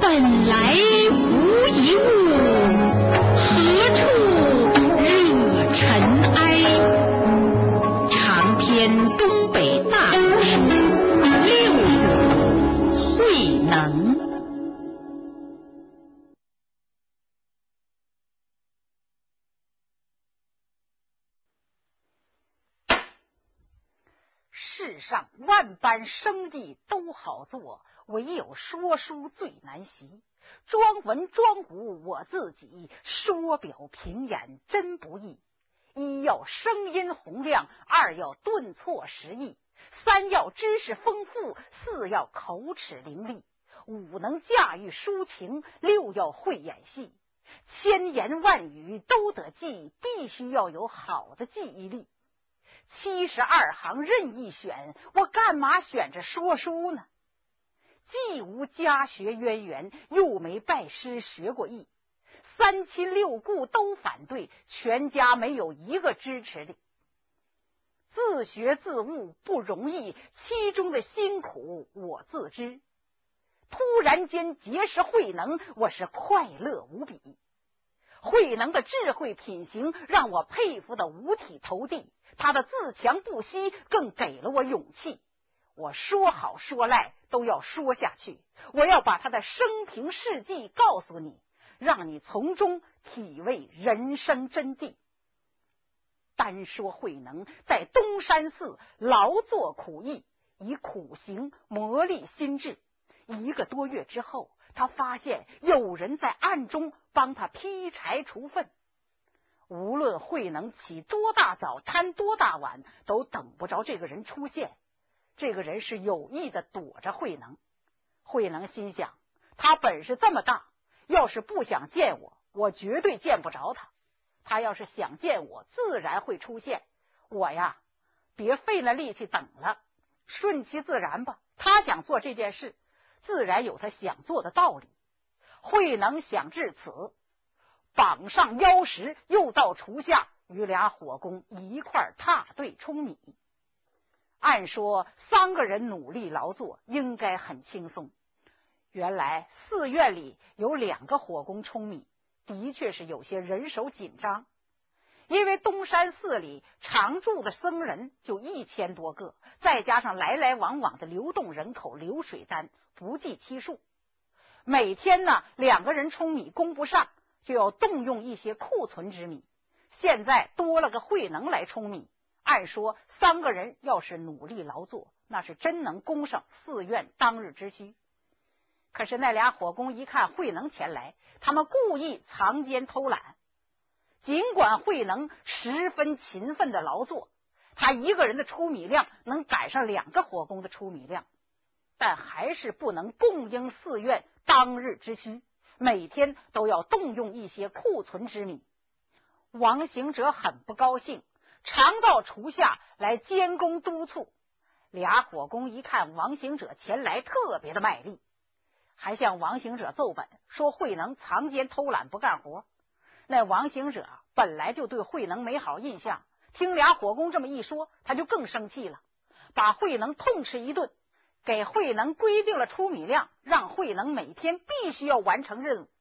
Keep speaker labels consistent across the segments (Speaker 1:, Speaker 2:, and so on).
Speaker 1: 本来无一物，何处惹尘埃？长篇东北大古书六子慧能。
Speaker 2: 世上万般生意都好做，唯有说书最难习。装文装武我自己，说表平演真不易。一要声音洪亮，二要顿挫实意，三要知识丰富，四要口齿伶俐，五能驾驭抒情，六要会演戏。千言万语都得记，必须要有好的记忆力。72行任意选，我干嘛选着说书呢？既无家学渊源，又没拜师学过艺，三亲六故都反对，全家没有一个支持的。自学自悟不容易，其中的辛苦我自知。突然间结识慧能，我是快乐无比。慧能的智慧品行让我佩服的五体投地，他的自强不息更给了我勇气。我说好说赖都要说下去，我要把他的生平事迹告诉你，让你从中体味人生真谛。单说慧能在东山寺劳作苦役，以苦行磨砺心智。1个多月之后，他发现有人在暗中帮他劈柴除粪。无论慧能起多大早，贪多大晚，都等不着这个人出现。这个人是有意的躲着慧能。慧能心想，他本事这么大，要是不想见我，我绝对见不着他。他要是想见我，自然会出现。我呀，别费那力气等了，顺其自然吧。他想做这件事，自然有他想做的道理。慧能想至此，绑上腰石，又到厨下与俩伙工一块踏对舂米。按说3个人努力劳作应该很轻松，原来寺院里有2个伙工舂米，的确是有些人手紧张。因为东山寺里常住的僧人就1000多个，再加上来来往往的流动人口流水单，不计其数。每天呢2个人舂米供不上，就要动用一些库存之米。现在多了个慧能来舂米，按说3个人要是努力劳作，那是真能供上寺院当日之需。可是那俩伙工一看慧能前来，他们故意藏奸偷懒。尽管慧能十分勤奋的劳作，他一个人的舂米量能赶上2个伙工的舂米量，但还是不能供应寺院当日之需，每天都要动用一些库存之米。王行者很不高兴，常到厨下来监工督促。俩伙工一看王行者前来，特别的卖力，还向王行者奏本，说慧能藏奸偷懒不干活。那王行者本来就对慧能没好印象，听俩伙工这么一说，他就更生气了，把慧能痛斥一顿，给慧能规定了舂米量，让慧能每天必须要完成任务。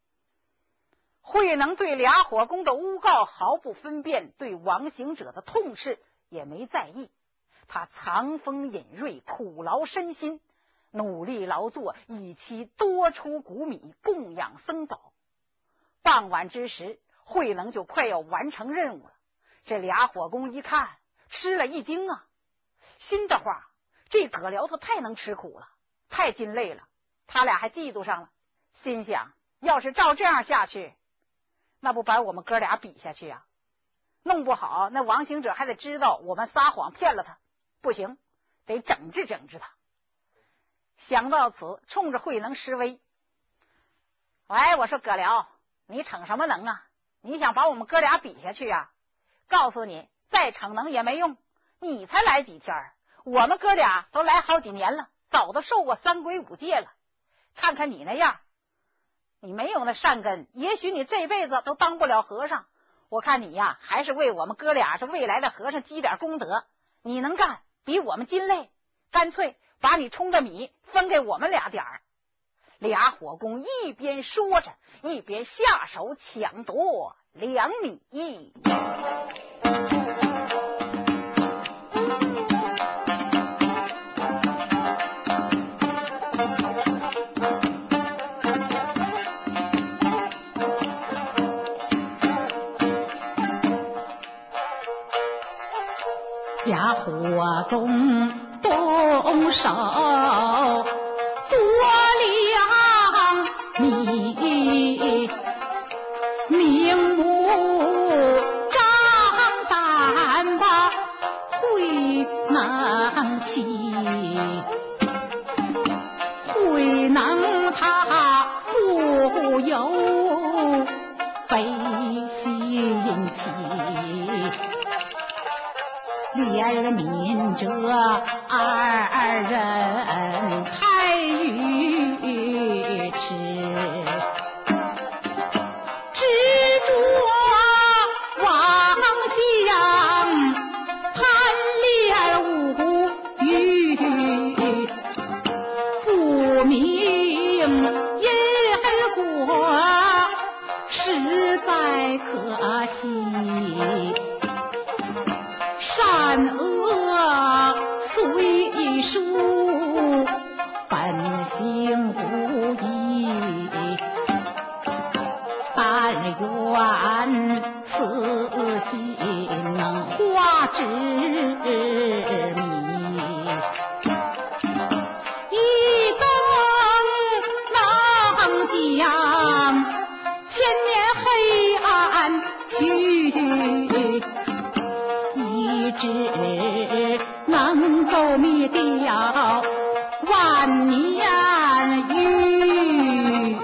Speaker 2: 慧能对俩伙工的诬告毫不分辨，对王行者的痛斥也没在意。他藏锋隐锐，苦劳身心，努力劳作，以期多出谷米供养僧宝。傍晚之时，慧能就快要完成任务了。这俩伙工一看，吃了一惊啊，心的话，这葛辽他太能吃苦了，太尽累了，他俩还嫉妒上了，心想要是照这样下去，那不把我们哥俩比下去啊？弄不好那王行者还得知道我们撒谎骗了他，不行，得整治整治他。想到此，冲着慧能施威，喂，我说葛辽，你逞什么能啊？你想把我们哥俩比下去啊？告诉你，再逞能也没用，你才来几天，我们哥俩都来好几年了，早都受过3规5戒了。看看你那样，你没有那善根，也许你这辈子都当不了和尚。我看你呀，还是为我们哥俩这未来的和尚积点功德。你能干，比我们斤累，干脆把你冲的米分给我们俩点儿。 俩火攻一边说着，一边下手抢夺粮米。
Speaker 1: 俩火攻动手夺粮米，明目张胆把会能起，会能他不由悲心起，怜悯这二人太愚痴，执着妄想贪恋无欲，不明因果实在可惜，善恶虽殊，本性无异，但愿此心能化之谜，一灯能将千年黑暗去，一直能够灭掉万年欲。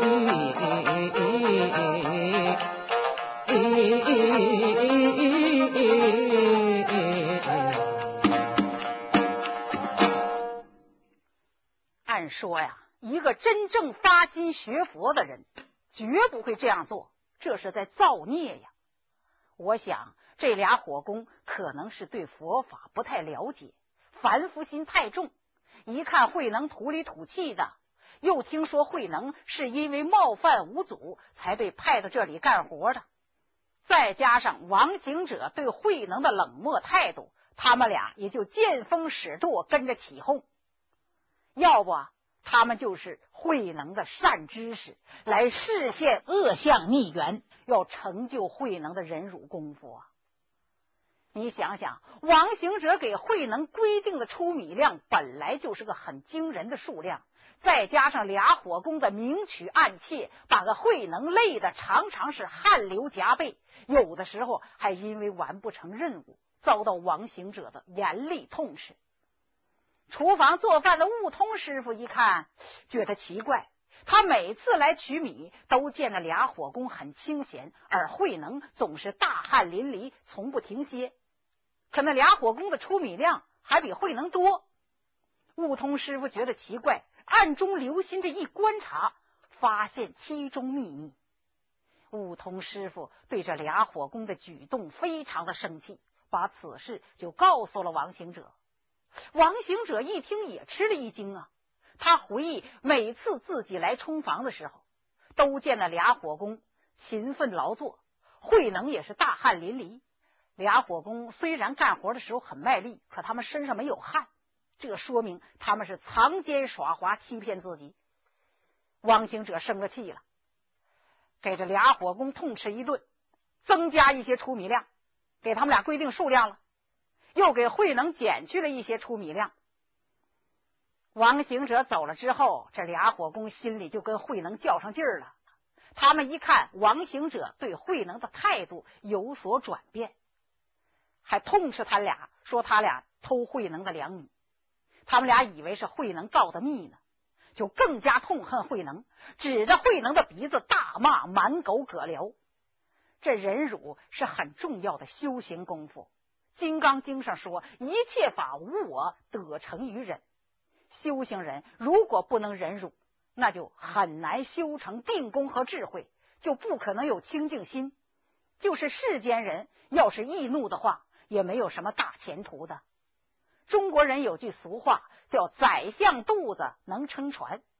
Speaker 2: 按说呀，一个真正发心学佛的人绝不会这样做，这是在造孽呀。我想这俩火攻可能是对佛法不太了解，凡夫心太重，一看慧能土里土气的，又听说慧能是因为冒犯五祖才被派到这里干活的，再加上王行者对慧能的冷漠态度，他们俩也就见风使舵，跟着起哄。要不他们就是慧能的善知识，来示现恶相逆缘，要成就慧能的忍辱功夫啊。你想想，王行者给慧能规定的出米量本来就是个很惊人的数量，再加上俩火攻的明取暗窃，把个慧能累得常常是汗流浃背，有的时候还因为完不成任务遭到王行者的严厉痛斥。厨房做饭的悟通师傅一看觉得奇怪，他每次来取米都见那俩火攻很清闲，而慧能总是大汗淋漓，从不停歇，可那俩火攻的出米量还比慧能多。悟通师傅觉得奇怪，暗中留心这一观察，发现其中秘密。悟通师傅对这俩火攻的举动非常的生气，把此事就告诉了王行者。王行者一听也吃了一惊啊，他回忆每次自己来冲房的时候，都见那俩火攻勤奋劳作，慧能也是大汗淋漓。俩火攻虽然干活的时候很卖力，可他们身上没有汗，这说明他们是藏奸耍滑，欺骗自己。王行者生了气了，给这俩火攻痛斥一顿，增加一些出米量，给他们俩规定数量了，又给慧能减去了一些出米量。王行者走了之后，这俩火攻心里就跟慧能较上劲儿了。他们一看王行者对慧能的态度有所转变，还痛斥他俩，说他俩偷慧能的粮米。他们俩以为是慧能告的密呢，就更加痛恨慧能，指着慧能的鼻子大骂满狗葛僚。这忍辱是很重要的修行功夫，金刚经上说，一切法无我，得成于忍。修行人如果不能忍辱，那就很难修成定功和智慧，就不可能有清净心。就是世间人要是易怒的话，也没有什么大前途的。中国人有句俗话叫宰相肚子能撑船，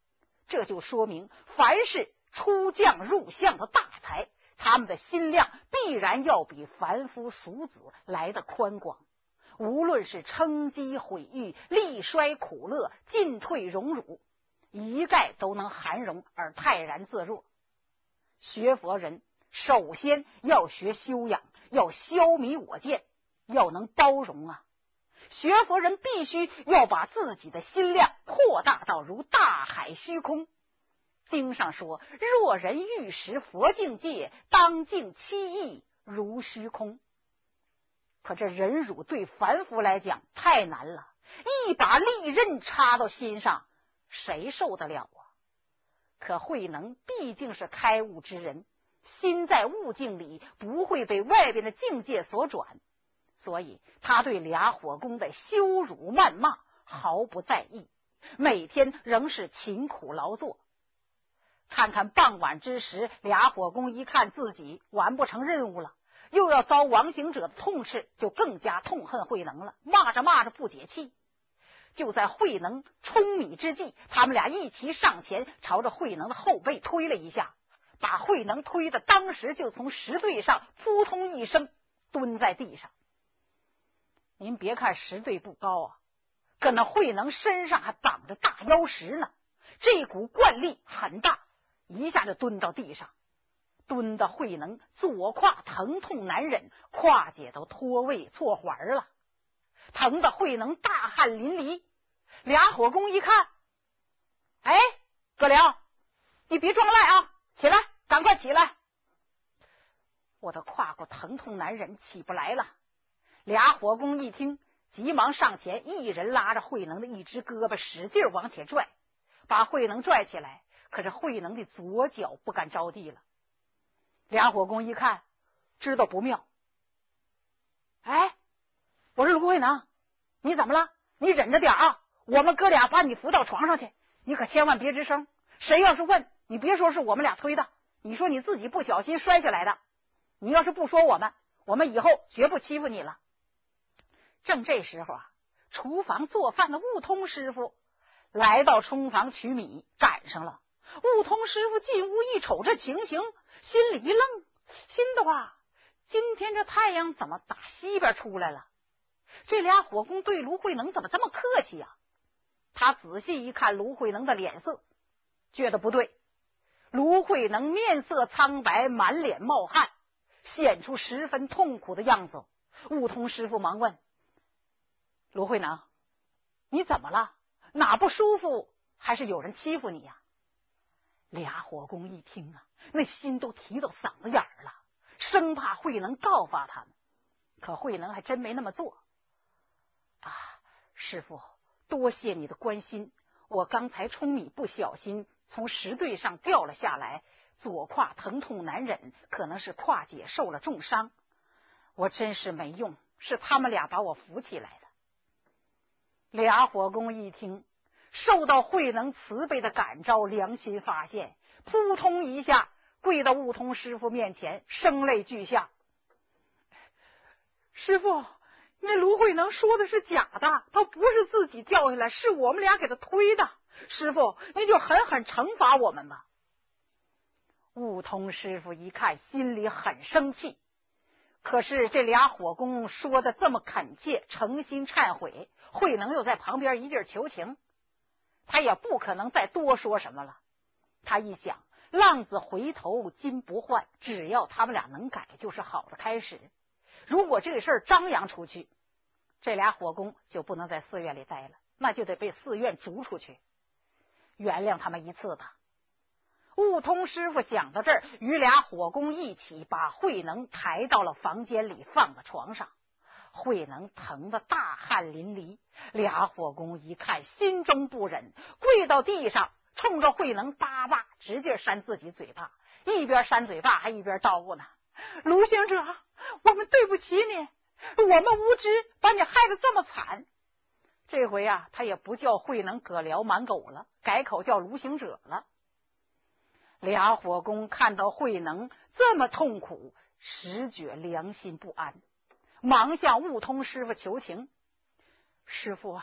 Speaker 2: 这就说明凡是出将入相的大才，他们的心量必然要比凡夫俗子来得宽广，无论是称讥毁誉、力衰苦乐、进退荣辱，一概都能含容而泰然自若。学佛人首先要学修养，要消弭我见，要能包容啊。学佛人必须要把自己的心量扩大到如大海虚空。经上说，若人欲识佛境界，当尽其意如虚空。可这忍辱对凡夫来讲太难了，一把利刃插到心上，谁受得了啊？可慧能毕竟是开悟之人，心在悟境里，不会被外边的境界所转，所以他对俩火攻的羞辱谩骂毫不在意，每天仍是勤苦劳作。看看傍晚之时，俩火攻一看自己完不成任务了，又要遭王行者的痛斥，就更加痛恨慧能了，骂着骂着不解气。就在慧能冲米之际，他们俩一齐上前，朝着慧能的后背推了一下，把慧能推的当时就从石堆上扑通一声蹲在地上。您别看石堆不高啊，可那慧能身上还绑着大腰石呢，这股惯力很大，一下就蹲到地上，蹲的慧能左胯疼痛难忍，胯解都脱位错环了，疼的慧能大汗淋漓。俩火攻一看，哎，葛良，你别装赖啊，起来，赶快起来！我的胯骨疼痛难忍，起不来了。俩火攻一听，急忙上前，一人拉着慧能的一只胳膊，使劲往前拽，把慧能拽起来。可是慧能的左脚不敢着地了。俩火攻一看，知道不妙。哎，我说卢慧能，你怎么了？你忍着点啊，我们哥俩把你扶到床上去，你可千万别吱声。谁要是问，你别说是我们俩推的，你说你自己不小心摔下来的。你要是不说我们以后绝不欺负你了。正这时候啊，厨房做饭的悟通师傅来到冲房取米，赶上了。悟通师傅进屋一瞅这情形，心里一愣，心的话，今天这太阳怎么打西边出来了？这俩火攻对卢慧能怎么这么客气呀？他仔细一看卢慧能的脸色，觉得不对。卢慧能面色苍白，满脸冒汗，显出十分痛苦的样子。悟通师傅忙问：卢慧能，你怎么了？哪不舒服？还是有人欺负你呀？俩火攻一听啊，那心都提到嗓子眼儿了，生怕慧能告发他们。可慧能还真没那么做。啊，师傅，多谢你的关心，我刚才冲米不小心从石堆上掉了下来，左胯疼痛难忍，可能是胯解受了重伤，我真是没用，是他们俩把我扶起来的。俩火攻一听，受到慧能慈悲的感召，良心发现，扑通一下跪到悟通师傅面前，声泪俱下。师傅，那卢慧能说的是假的，他不是自己掉下来，是我们俩给他推的。师傅，您就狠狠惩罚我们吧。悟通师傅一看，心里很生气，可是这俩火攻说的这么恳切，诚心忏悔，慧能又在旁边一劲求情，他也不可能再多说什么了。他一想，浪子回头金不换，只要他们俩能改，就是好的开始。如果这个事儿张扬出去，这俩火攻就不能在寺院里待了，那就得被寺院逐出去。原谅他们一次吧。悟通师傅想到这儿，与俩火攻一起把慧能抬到了房间里，放在床上。慧能疼得大汗淋漓，俩火攻一看，心中不忍，跪到地上，冲着慧能叭叭直劲扇自己嘴巴，一边扇嘴巴还一边叨咕呢：卢行者，我们对不起你，我们无知，把你害得这么惨。这回啊，他也不叫慧能葛辽满狗了，改口叫卢行者了。俩火攻看到慧能这么痛苦，实觉良心不安，忙向悟通师傅求情：师傅啊，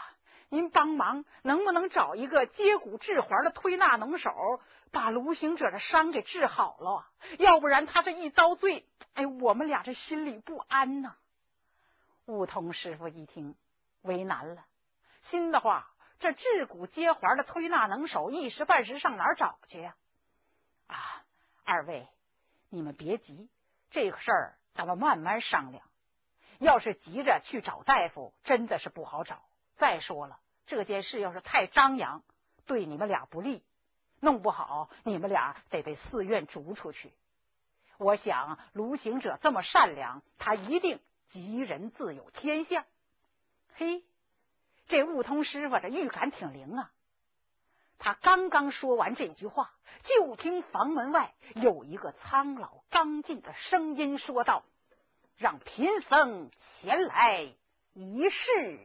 Speaker 2: 您帮忙能不能找一个接骨治环的推拿能手，把卢行者的伤给治好了？要不然他这一遭罪，我们俩这心里不安呐。悟通师傅一听为难了，心的话，这治骨接环的推拿能手一时半时上哪儿找去呀？二位你们别急，这个事儿咱们慢慢商量。要是急着去找大夫，真的是不好找。再说了，这件事要是太张扬，对你们俩不利，弄不好你们俩得被寺院逐出去。我想卢行者这么善良，他一定吉人自有天相。嘿，这悟通师傅这预感挺灵啊。他刚刚说完这句话，就听房门外有一个苍老刚劲的声音说道：“让贫僧前来一试。”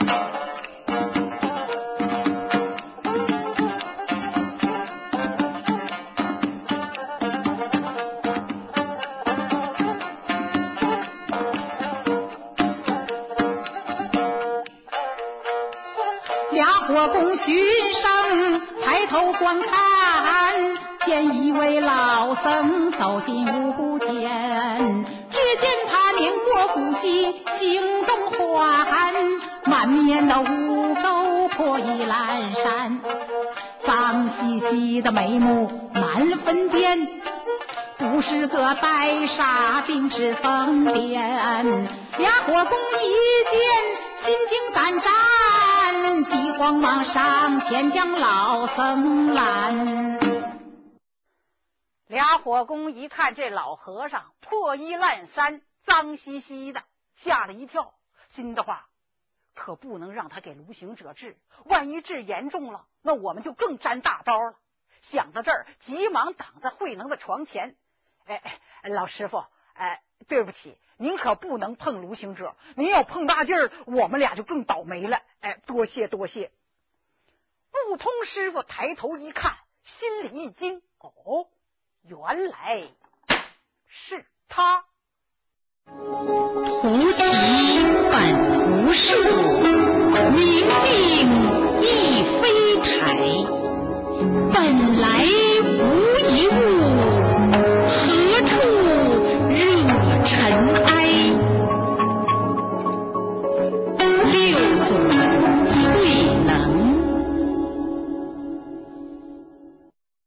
Speaker 1: 俩火供寻声抬头观看，见一位老僧走进屋间，只见他年过古稀，行动缓，满面的污垢破衣烂衫，脏兮兮的眉目满分边，不是个呆傻定是疯癫。俩火供一见心惊胆战，急慌忙上前将老僧拦。
Speaker 2: 俩火供一看这老和尚破衣烂衫脏兮兮的，吓了一跳，心的话可不能让他给卢行者治，万一治严重了，那我们就更沾大包了。想到这儿，急忙挡在慧能的床前。老师傅，对不起，您可不能碰卢行者，您要碰大劲儿，我们俩就更倒霉了。多谢多谢。悟通师傅抬头一看，心里一惊，原来是他。
Speaker 1: 菩提本无树，明镜亦非台，本来